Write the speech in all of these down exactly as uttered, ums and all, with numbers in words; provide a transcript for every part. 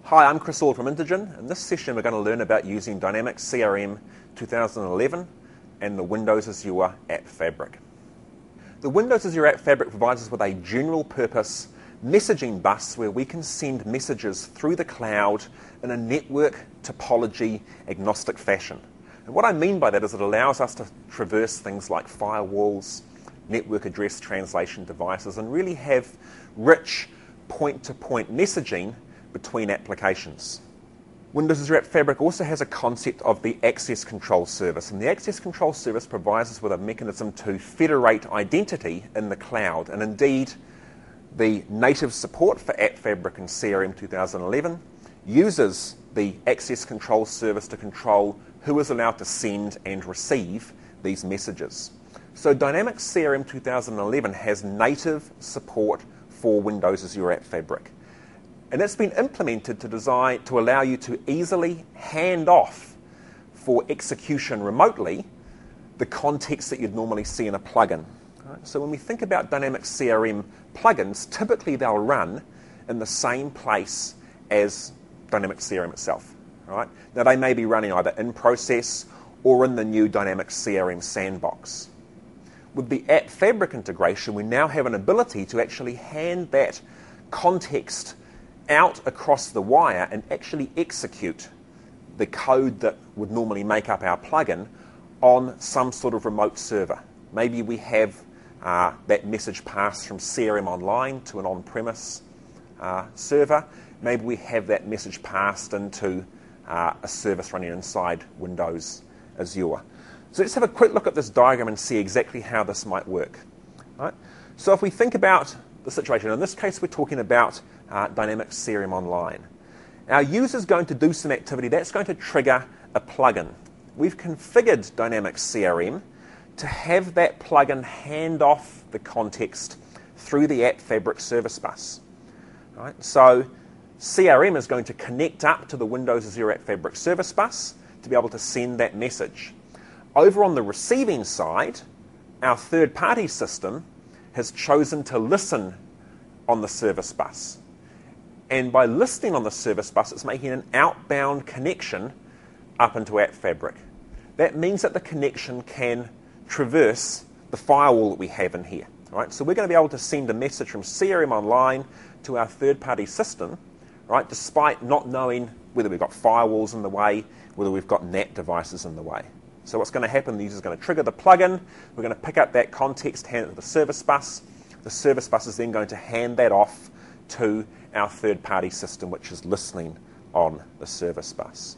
Hi, I'm Chris Ord from Intergen. In this session we're going to learn about using Dynamics C R M twenty eleven and the Windows Azure App Fabric. The Windows Azure App Fabric provides us with a general purpose messaging bus where we can send messages through the cloud in a network topology agnostic fashion. And what I mean by that is it allows us to traverse things like firewalls, network address translation devices, and really have rich point-to-point messaging between applications. Windows Azure App Fabric also has a concept of the access control service, and the access control service provides us with a mechanism to federate identity in the cloud. And indeed, the native support for App Fabric in C R M twenty eleven uses the access control service to control who is allowed to send and receive these messages. So Dynamics C R M twenty eleven has native support for Windows Azure App Fabric. And it's been implemented to design to allow you to easily hand off for execution remotely the context that you'd normally see in a plugin. Right? So when we think about Dynamics C R M plugins, typically they'll run in the same place as Dynamics C R M itself. Right? Now they may be running either in process or in the new Dynamics C R M sandbox. With the App Fabric integration, we now have an ability to actually hand that context out across the wire and actually execute the code that would normally make up our plugin on some sort of remote server. Maybe we have uh, that message passed from C R M Online to an on-premise uh, server. Maybe we have that message passed into uh, a service running inside Windows Azure. So let's have a quick look at this diagram and see exactly how this might work. Right? So if we think about the situation, in this case we're talking about uh, Dynamics C R M Online. Our user's going to do some activity that's going to trigger a plugin. We've configured Dynamics C R M to have that plugin hand off the context through the App Fabric service bus. Right? So C R M is going to connect up to the Windows Azure App Fabric service bus to be able to send that message. Over on the receiving side, our third-party system has chosen to listen on the service bus. And by listening on the service bus, it's making an outbound connection up into App Fabric. That means that the connection can traverse the firewall that we have in here. Right? So we're going to be able to send a message from C R M Online to our third-party system, right, despite not knowing whether we've got firewalls in the way, whether we've got N A T devices in the way. So what's going to happen, the user's going to trigger the plugin, we're going to pick up that context, hand it to the service bus. The service bus is then going to hand that off to our third-party system, which is listening on the service bus.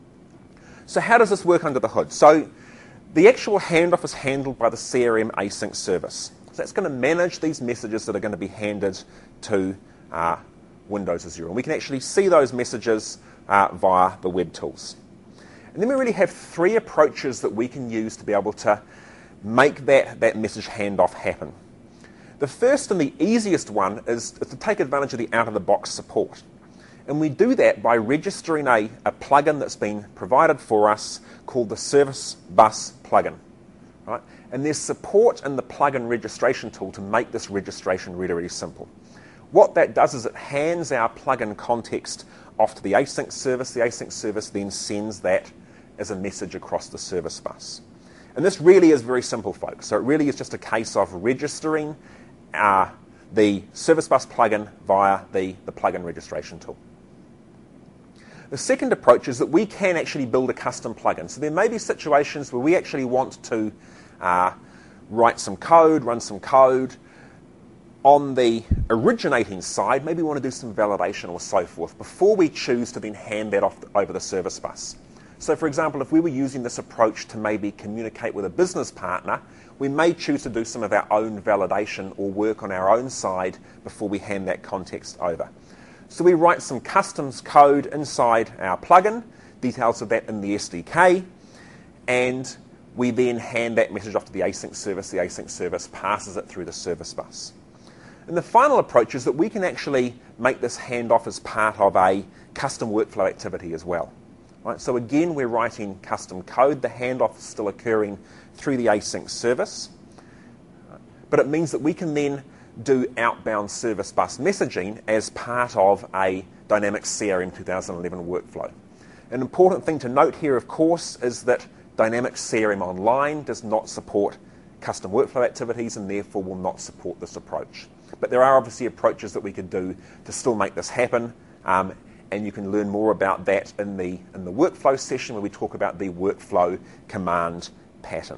So how does this work under the hood? So the actual handoff is handled by the C R M async service. So that's going to manage these messages that are going to be handed to uh, Windows Azure. And we can actually see those messages uh, via the web tools. And then we really have three approaches that we can use to be able to make that, that message handoff happen. The first and the easiest one is to take advantage of the out-of-the-box support. And we do that by registering a, a plugin that's been provided for us called the Service Bus plugin. Right? And there's support in the plugin registration tool to make this registration really, really simple. What that does is it hands our plugin context off to the async service. The async service then sends that as a message across the service bus. And this really is very simple, folks. So it really is just a case of registering uh, the service bus plugin via the, the plugin registration tool. The second approach is that we can actually build a custom plugin. So there may be situations where we actually want to uh, write some code, run some code. On the originating side, maybe we want to do some validation or so forth before we choose to then hand that off over the service bus. So for example, if we were using this approach to maybe communicate with a business partner, we may choose to do some of our own validation or work on our own side before we hand that context over. So we write some customs code inside our plugin, details of that in the S D K, and we then hand that message off to the async service. The async service passes it through the service bus. And the final approach is that we can actually make this handoff as part of a custom workflow activity as well. Right? So again, we're writing custom code. The handoff is still occurring through the async service. But it means that we can then do outbound service bus messaging as part of a Dynamics C R M twenty eleven workflow. An important thing to note here, of course, is that Dynamics C R M Online does not support custom workflow activities and therefore will not support this approach. But there are obviously approaches that we could do to still make this happen, um, and you can learn more about that in the, in the workflow session where we talk about the workflow command pattern.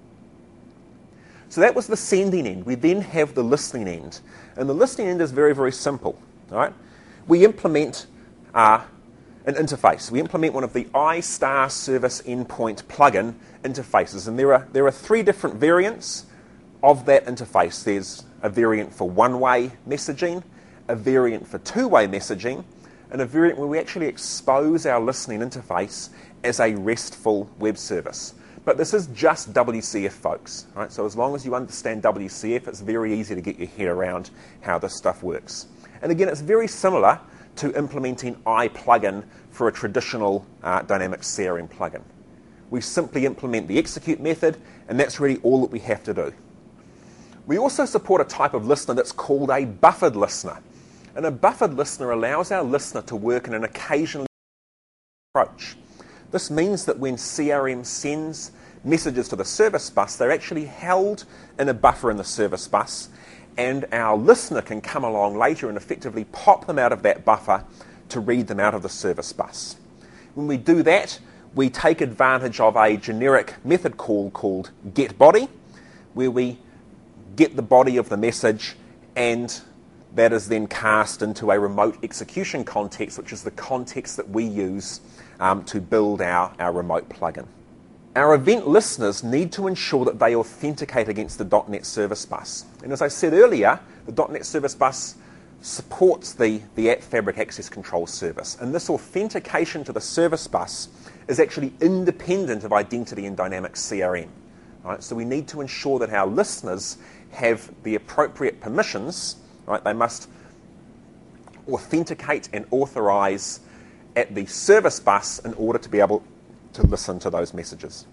So that was the sending end. We then have the listening end. And the listening end is very, very simple. All right? We implement uh, an interface. We implement one of the iStar Service Endpoint plugin interfaces. And there are, there are three different variants of that interface. There's a variant for one-way messaging, a variant for two-way messaging, and a variant where we actually expose our listening interface as a RESTful web service. But this is just W C F, folks. Right? So as long as you understand W C F, it's very easy to get your head around how this stuff works. And again, it's very similar to implementing iPlugin for a traditional uh, Dynamics C R M plugin. We simply implement the execute method, and that's really all that we have to do. We also support a type of listener that's called a buffered listener. And a buffered listener allows our listener to work in an occasional approach. This means that when C R M sends messages to the service bus, they're actually held in a buffer in the service bus, and our listener can come along later and effectively pop them out of that buffer to read them out of the service bus. When we do that, we take advantage of a generic method call called getBody, where we get the body of the message, and that is then cast into a remote execution context, which is the context that we use um, to build our, our remote plugin. Our event listeners need to ensure that they authenticate against the dot net Service Bus. And as I said earlier, the dot net Service Bus supports the, the App Fabric Access Control service. And this authentication to the Service Bus is actually independent of identity in Dynamics C R M. Right? So we need to ensure that our listeners have the appropriate permissions. Right? They must authenticate and authorize at the Service Bus in order to be able to listen to those messages.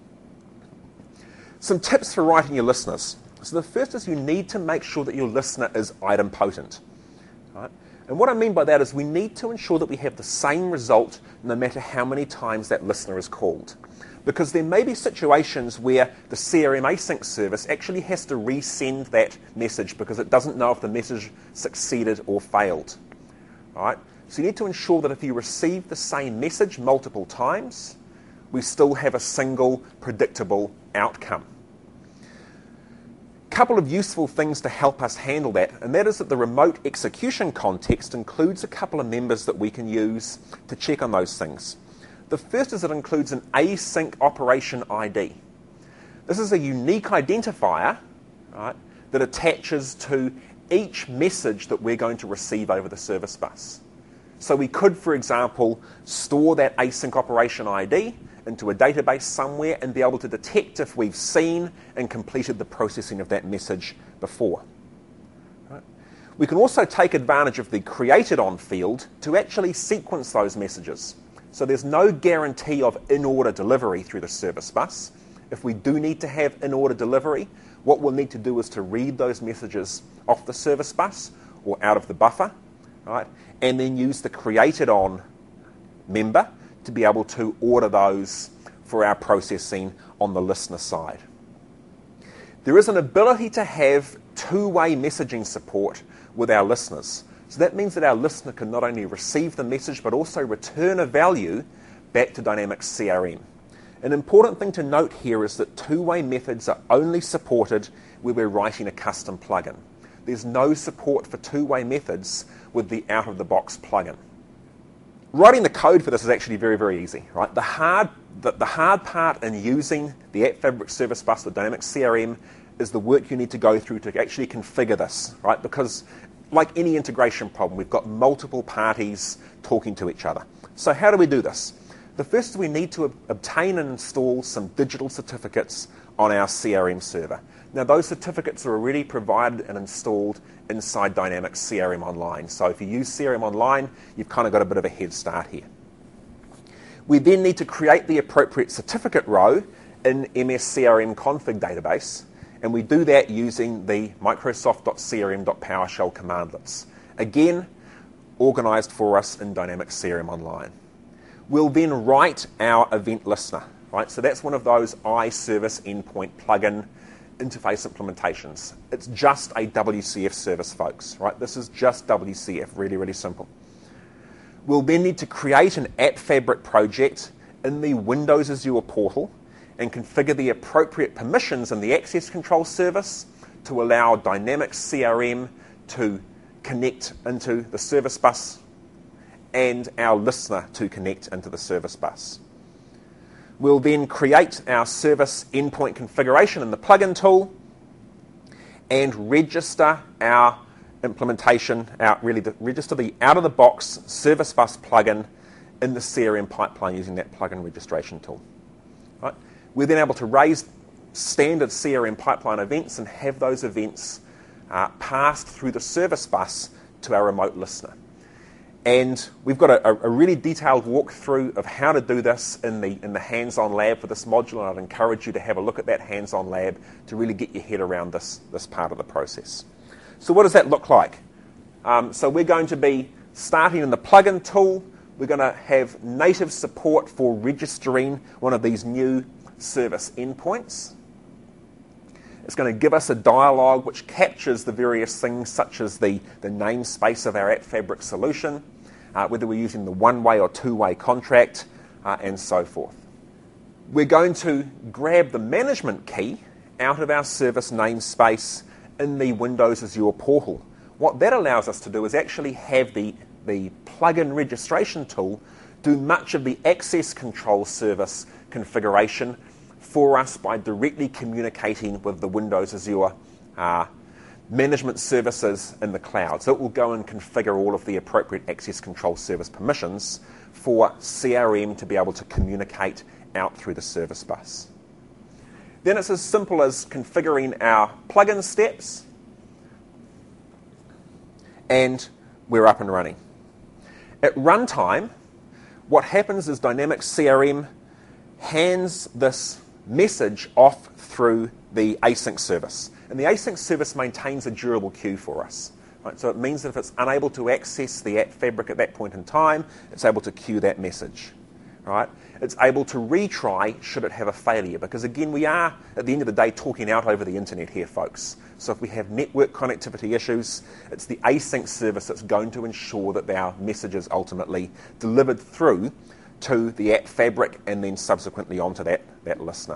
Some tips for writing your listeners. So the first is you need to make sure that your listener is idempotent. Right? And what I mean by that is we need to ensure that we have the same result no matter how many times that listener is called. Because there may be situations where the C R M async service actually has to resend that message because it doesn't know if the message succeeded or failed. All right? So you need to ensure that if you receive the same message multiple times, we still have a single predictable outcome. A couple of useful things to help us handle that, and that is that the remote execution context includes a couple of members that we can use to check on those things. The first is it includes an async operation I D. This is a unique identifier, right, that attaches to each message that we're going to receive over the service bus. So we could, for example, store that async operation I D into a database somewhere and be able to detect if we've seen and completed the processing of that message before. Right? We can also take advantage of the created on field to actually sequence those messages. So there's no guarantee of in-order delivery through the service bus. If we do need to have in-order delivery, what we'll need to do is to read those messages off the service bus or out of the buffer, right? And then use the created on member to be able to order those for our processing on the listener side. There is an ability to have two-way messaging support with our listeners. So that means that our listener can not only receive the message but also return a value back to Dynamics C R M. An important thing to note here is that two-way methods are only supported where we're writing a custom plugin. There's no support for two-way methods with the out-of-the-box plugin. Writing the code for this is actually very, very easy. Right? The hard, the, the hard part in using the App Fabric Service Bus with Dynamics C R M is the work you need to go through to actually configure this, right? Because like any integration problem, we've got multiple parties talking to each other. So how do we do this? The first is we need to ob- obtain and install some digital certificates on our C R M server. Now those certificates are already provided and installed inside Dynamics C R M Online. So if you use C R M Online, you've kind of got a bit of a head start here. We then need to create the appropriate certificate row in M S C R M config database. And we do that using the microsoft dot c r m dot powershell commandlets. Again, organised for us in Dynamics C R M Online. We'll then write our event listener, right? So that's one of those iService endpoint plugin interface implementations. It's just a W C F service, folks, right? This is just W C F, really, really simple. We'll then need to create an App Fabric project in the Windows Azure portal and configure the appropriate permissions in the access control service to allow Dynamics C R M to connect into the service bus and our listener to connect into the service bus. We'll then create our service endpoint configuration in the plugin tool and register our implementation, our, really the, register the out-of-the-box service bus plugin in the C R M pipeline using that plugin registration tool. Right? We're then able to raise standard C R M pipeline events and have those events uh, passed through the service bus to our remote listener. And we've got a, a really detailed walkthrough of how to do this in the, in the hands-on lab for this module, and I'd encourage you to have a look at that hands-on lab to really get your head around this, this part of the process. So what does that look like? Um, so we're going to be starting in the plugin tool. We're going to have native support for registering one of these new service endpoints. It's going to give us a dialog which captures the various things such as the, the namespace of our App Fabric solution, uh, whether we're using the one-way or two-way contract, uh, and so forth. We're going to grab the management key out of our service namespace in the Windows Azure portal. What that allows us to do is actually have the, the plugin registration tool do much of the access control service configuration for us by directly communicating with the Windows Azure uh, management services in the cloud. So it will go and configure all of the appropriate access control service permissions for C R M to be able to communicate out through the service bus. Then it's as simple as configuring our plugin steps, and we're up and running. At runtime, what happens is Dynamics C R M hands this message off through the async service. And the async service maintains a durable queue for us. Right? So it means that if it's unable to access the App Fabric at that point in time, it's able to queue that message. Right? It's able to retry should it have a failure, because again, we are, at the end of the day, talking out over the internet here, folks. So if we have network connectivity issues, it's the async service that's going to ensure that our message is ultimately delivered through to the App Fabric and then subsequently onto that, that listener.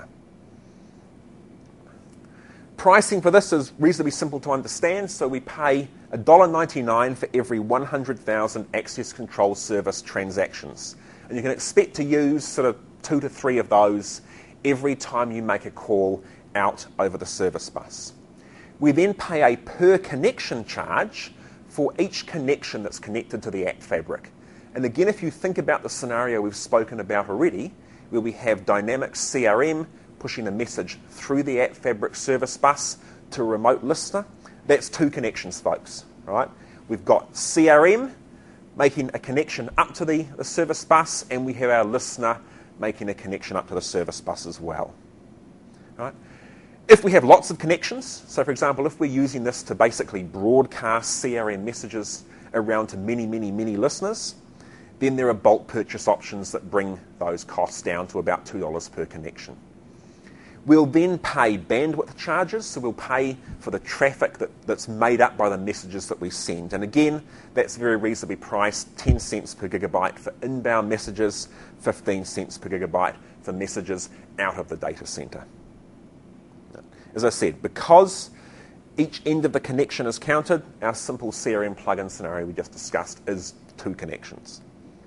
Pricing for this is reasonably simple to understand, so we pay one dollar ninety-nine for every one hundred thousand access control service transactions. And you can expect to use sort of two to three of those every time you make a call out over the service bus. We then pay a per connection charge for each connection that's connected to the App Fabric. And again, if you think about the scenario we've spoken about already, where we have Dynamics C R M pushing a message through the App Fabric service bus to a remote listener, that's two connections, folks. Right? We've got C R M making a connection up to the, the service bus, and we have our listener making a connection up to the service bus as well. Right? If we have lots of connections, so for example, if we're using this to basically broadcast C R M messages around to many, many, many listeners, then there are bulk purchase options that bring those costs down to about two dollars per connection. We'll then pay bandwidth charges, so we'll pay for the traffic that, that's made up by the messages that we send. And again, that's very reasonably priced, ten cents per gigabyte for inbound messages, fifteen cents per gigabyte for messages out of the data center. As I said, because each end of the connection is counted, our simple C R M plugin scenario we just discussed is two connections.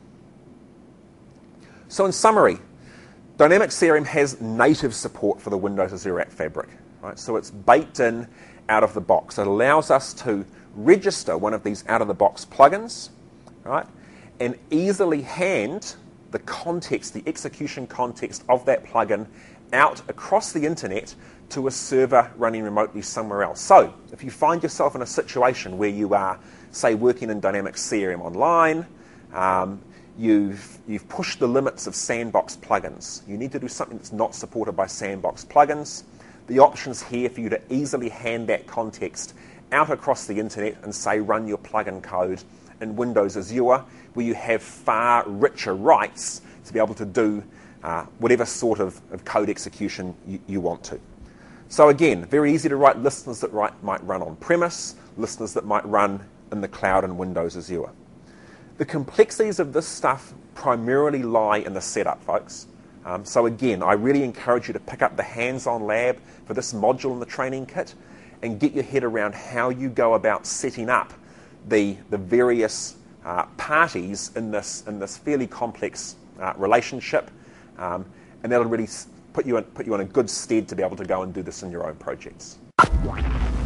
So in summary, Dynamics C R M has native support for the Windows Azure App Fabric. Right? So it's baked in out of the box. It allows us to register one of these out-of-the-box plugins, right, and easily hand the context, the execution context of that plugin out across the internet to a server running remotely somewhere else. So if you find yourself in a situation where you are, say, working in Dynamics C R M Online, um, You've, you've pushed the limits of sandbox plugins. You need to do something that's not supported by sandbox plugins. the options here for you to easily hand that context out across the internet and say run your plugin code in Windows Azure, where you have far richer rights to be able to do uh, whatever sort of, of code execution you, you want to. So again, very easy to write listeners that write, might run on-premise, listeners that might run in the cloud in Windows Azure. The complexities of this stuff primarily lie in the setup, folks. Um, so again, I really encourage you to pick up the hands-on lab for this module in the training kit and get your head around how you go about setting up the, the various uh, parties in this, in this fairly complex uh, relationship, um, and that'll really put you, in, put you in a good stead to be able to go and do this in your own projects.